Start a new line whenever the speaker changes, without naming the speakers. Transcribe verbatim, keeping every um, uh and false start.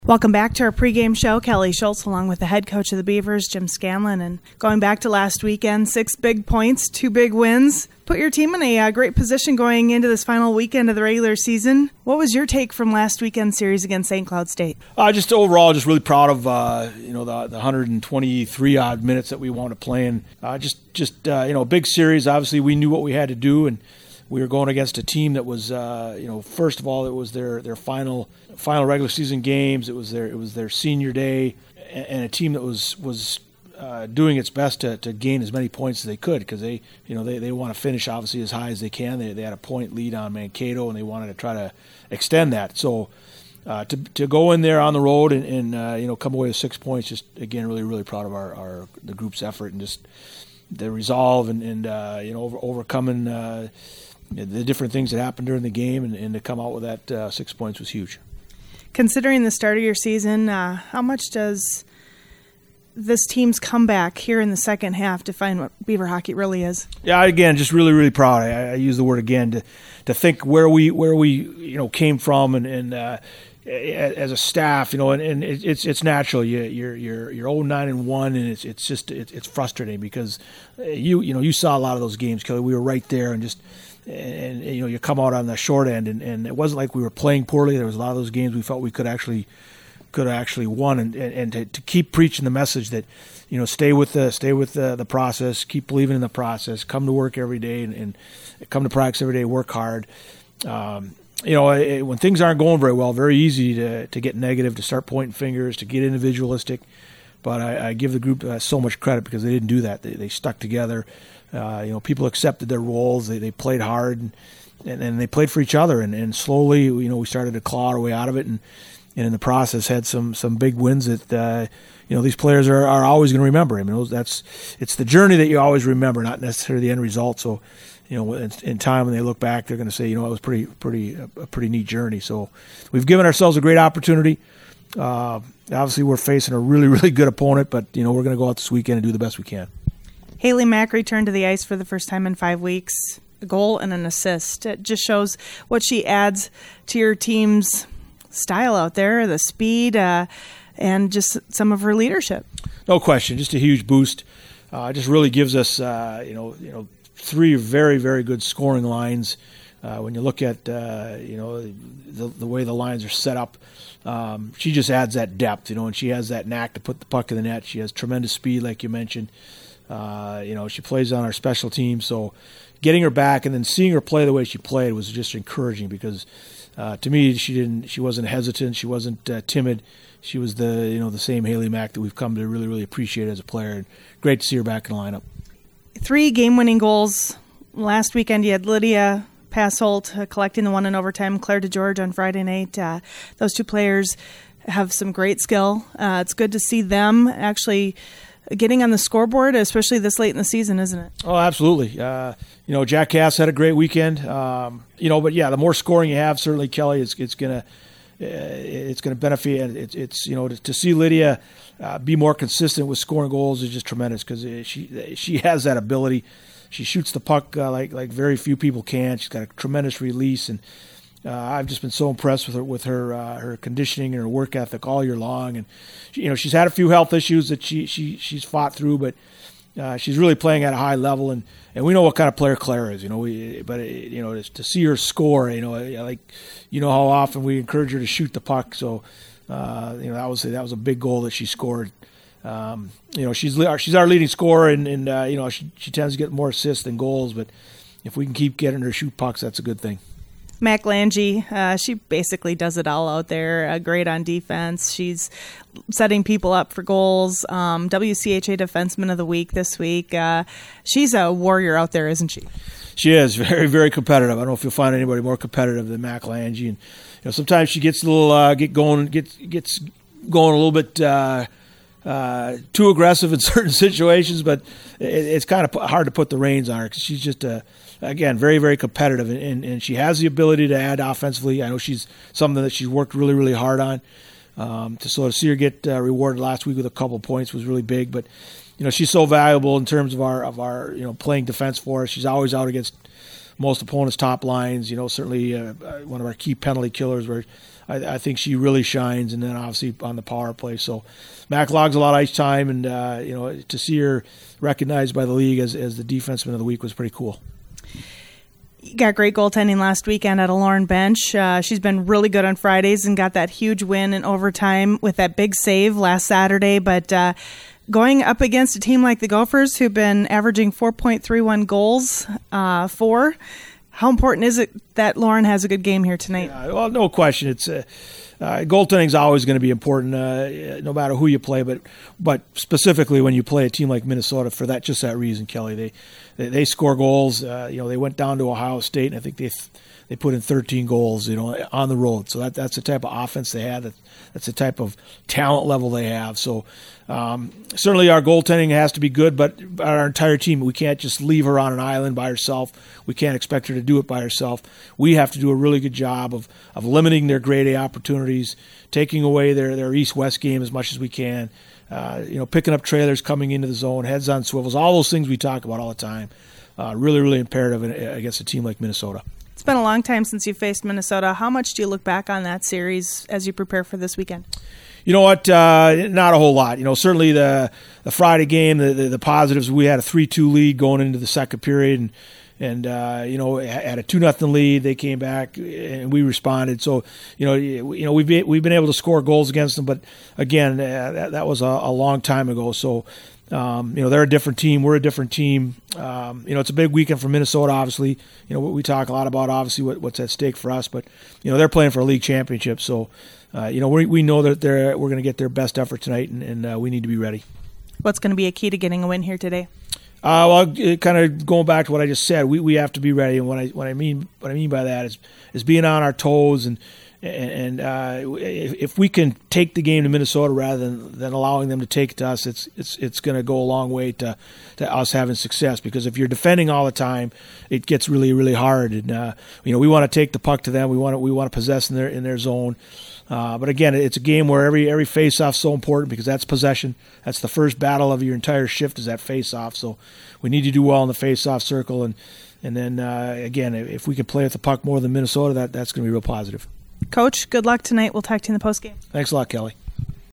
Welcome back to our pregame show. Kelly Schultz along with the head coach of the Beavers, Jim Scanlon. And going back to last weekend, six big points, two big wins. Put your team in a uh, great position going into this final weekend of the regular season. What was your take from last weekend's series against Saint Cloud State?
Uh, just overall, just really proud of uh, you know the, the one hundred twenty-three odd minutes that we wound up playing. Uh, just just uh, you know a big series. Obviously, we knew what we had to do, and we were going against a team that was uh, you know first of all it was their their final final regular season games. It was their it was their senior day, and, and a team that was was. Uh, doing its best to, to gain as many points as they could because they, you know, they, they want to finish obviously as high as they can. They they had a point lead on Mankato and they wanted to try to extend that. So uh, to to go in there on the road and, and uh, you know come away with six points, just again really really proud of our, our the group's effort and just the resolve and and uh, you know over, overcoming uh, the different things that happened during the game and, and to come out with that uh, six points was huge.
Considering the start of your season, uh, how much does this team's comeback here in the second half define what Beaver hockey really is?
Yeah, again, just really, really proud. I, I use the word again to to think where we where we you know came from and and uh, as a staff, you know, and, and it's it's natural. You you're you're you're oh nine and one, and it's it's just it's, it's frustrating because you you know you saw a lot of those games, Kelly. We were right there, and just and, and you know you come out on the short end, and, and it wasn't like we were playing poorly. There was a lot of those games we felt we could actually. could have actually won and, and, and to, to keep preaching the message that, you know, stay with the stay with the, the process, keep believing in the process, come to work every day and, and come to practice every day, work hard. Um, you know, it, when things aren't going very well, very easy to, to get negative, to start pointing fingers, to get individualistic. But I, I give the group uh, so much credit because they didn't do that. They, they stuck together. Uh, you know, people accepted their roles. They, they played hard and, and, and they played for each other. And, and slowly, you know, we started to claw our way out of it and, and in the process had some some big wins that uh, you know these players are, are always going to remember. I mean, those, that's it's the journey that you always remember, not necessarily the end result. So, you know, in, in time when they look back, they're going to say, you know, it was pretty pretty a pretty neat journey. So, we've given ourselves a great opportunity. Uh, obviously, we're facing a really really good opponent, but you know, we're going to go out this weekend and do the best we can.
Haley Mack returned to the ice for the first time in five weeks. A goal and an assist. It just shows what she adds to your team's style out there, the speed, uh, and just some of her leadership.
No question, just a huge boost. Uh, just really gives us, uh, you know, you know, three very, very good scoring lines. Uh, when you look at, uh, you know, the, the way the lines are set up, um, she just adds that depth, you know, and she has that knack to put the puck in the net. She has tremendous speed, like you mentioned. Uh, you know, she plays on our special team, so getting her back and then seeing her play the way she played was just encouraging because. Uh, to me, she didn't. She wasn't hesitant. She wasn't uh, timid. She was the you know the same Haley Mack that we've come to really really appreciate as a player. And great to see her back in the lineup.
Three game-winning goals last weekend. You had Lydia Passolt uh, collecting the one in overtime. Claire DeGeorge on Friday night. Uh, those two players have some great skill. Uh, it's good to see them actually getting on the scoreboard, especially this late in the season, isn't it?
Oh, absolutely. Uh, you know, Jack Cass had a great weekend. Um, you know, but yeah, the more scoring you have, certainly, Kelly, it's it's gonna uh, it's gonna benefit. And it's it's you know to, to see Lydia uh, be more consistent with scoring goals is just tremendous because she she has that ability. She shoots the puck uh, like like very few people can. She's got a tremendous release and. Uh, I've just been so impressed with her, with her, uh, her conditioning and her work ethic all year long. And she, you know, she's had a few health issues that she, she she's fought through, but uh, she's really playing at a high level. And, and we know what kind of player Claire is, you know. We, but it, you know, to see her score, you know, like you know how often we encourage her to shoot the puck. So uh, you know that was that was a big goal that she scored. Um, you know, she's she's our leading scorer, and, and uh, you know she she tends to get more assists than goals. But if we can keep getting her to shoot pucks, that's a good thing.
Mac Lange, uh, she basically does it all out there. Uh, great on defense. She's setting people up for goals. Um, W C H A Defenseman of the Week this week. Uh, she's a warrior out there, isn't she?
She is very, very competitive. I don't know if you'll find anybody more competitive than Mac Lange. And you know, sometimes she gets a little uh, get going, gets gets going a little bit uh, uh, too aggressive in certain situations, but it, it's kind of hard to put the reins on her because she's just a Again, very, very competitive, and, and, and she has the ability to add offensively. I know she's something that she's worked really, really hard on. Um, to sort of see her get uh, rewarded last week with a couple points was really big. But you know, she's so valuable in terms of our of our you know playing defense for us. She's always out against most opponents' top lines. You know, certainly uh, one of our key penalty killers. Where I, I think she really shines, and then obviously on the power play. So Mac logs a lot of ice time, and uh, you know, to see her recognized by the league as, as the defenseman of the week was pretty cool.
You got great goaltending last weekend at a Lauren bench. Uh, she's been really good on Fridays and got that huge win in overtime with that big save last Saturday. But uh, going up against a team like the Gophers, who've been averaging four point three one goals uh, for, how important is it that Lauren has a good game here tonight?
Yeah, well, no question. It's uh, uh, goaltending is always going to be important, uh, no matter who you play. But but specifically when you play a team like Minnesota, for that just that reason, Kelly, they they, they score goals. Uh, you know, they went down to Ohio State, and I think they they put in thirteen goals. You know, on the road. So that that's the type of offense they have. That that's the type of talent level they have. So. Um, certainly our goaltending has to be good, but our entire team, we can't just leave her on an island by herself. We can't expect her to do it by herself. We have to do a really good job of, of limiting their grade A opportunities, taking away their, their east-west game as much as we can, uh, you know, picking up trailers coming into the zone, heads on swivels, all those things we talk about all the time. Uh, really, really imperative against a team like Minnesota.
It's been a long time since you faced Minnesota. How much do you look back on that series as you prepare for this weekend?
You know what? Uh, not a whole lot. You know, certainly the the Friday game, the, the, the positives. We had a three two lead going into the second period, and and uh, you know, had a two nothing lead. They came back and we responded. So you know, you know, we've been, we've been able to score goals against them, but again, uh, that, that was a, a long time ago. So. Um, you know, they're a different team. We're a different team. Um, you know, it's a big weekend for Minnesota, obviously. You know, we talk a lot about, obviously, what, what's at stake for us. But, you know, they're playing for a league championship. So, uh, you know, we we know that they're we're going to get their best effort tonight, and, and uh, we need to be ready.
What's going to be a key to getting a win here today?
Uh, well, kind of going back to what I just said, we, we have to be ready. And what I what I mean what I mean by that is is being on our toes and And uh, if we can take the game to Minnesota rather than, than allowing them to take it to us, it's it's it's going to go a long way to, to us having success. Because if you're defending all the time, it gets really really hard. And uh, you know, we want to take the puck to them. We want to we want to possess in their in their zone. Uh, but again, it's a game where every every face-off is so important because that's possession. That's the first battle of your entire shift is that face-off. So we need to do well in the face-off circle. And and then uh, again, if we can play with the puck more than Minnesota, that that's going to be real positive.
Coach, good luck tonight. We'll talk to you in the postgame.
Thanks a lot, Kelly.